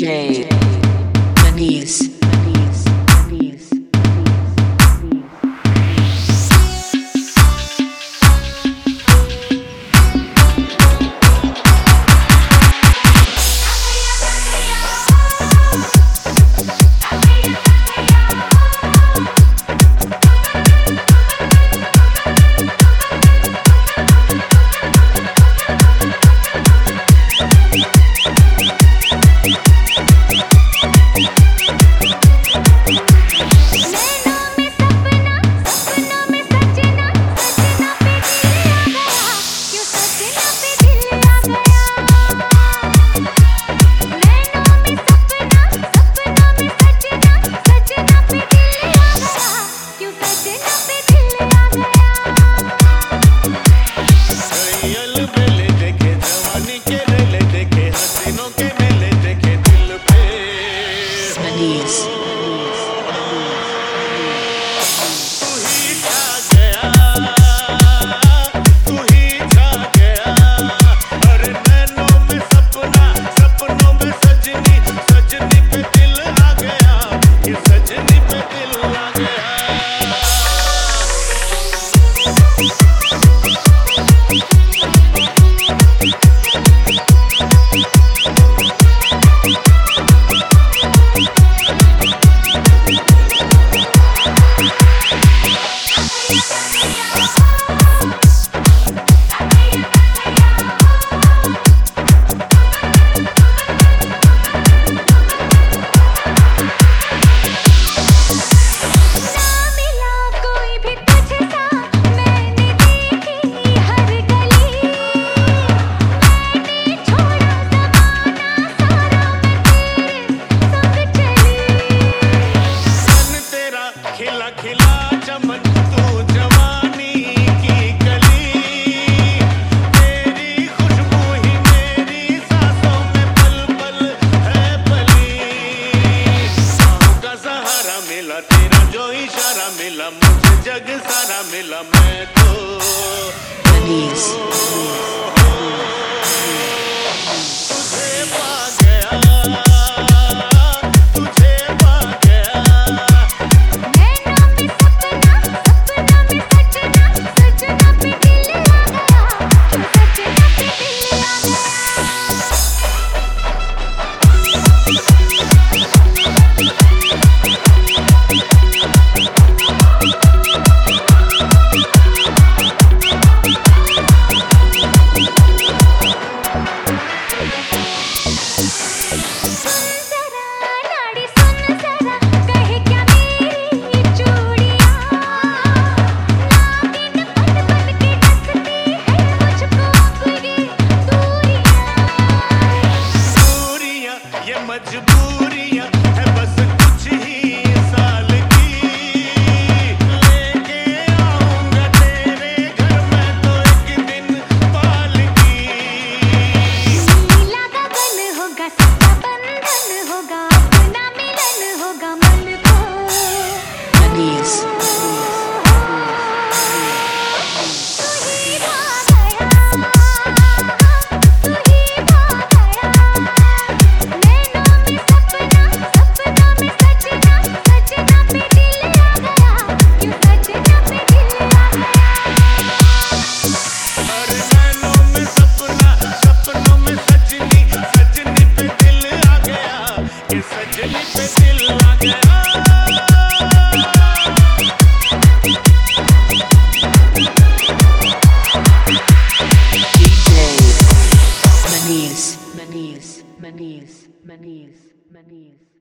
DJ Maniz. मिला मुझे जग सारा मिला मैं तो Maniz. तुझे पा गया तुझे पा गया नैनों में सपना सपना में सजना सजना पे दिल आ गया सजना पे दिल आ मजबूरियां है बस कुछ ही साल की लेके आऊंगा तेरे घर में तो एक दिन पालकी नीला गगन होगा सच्चा बंधन होगा अपना मिलन होगा मन को Maniz. Maniz.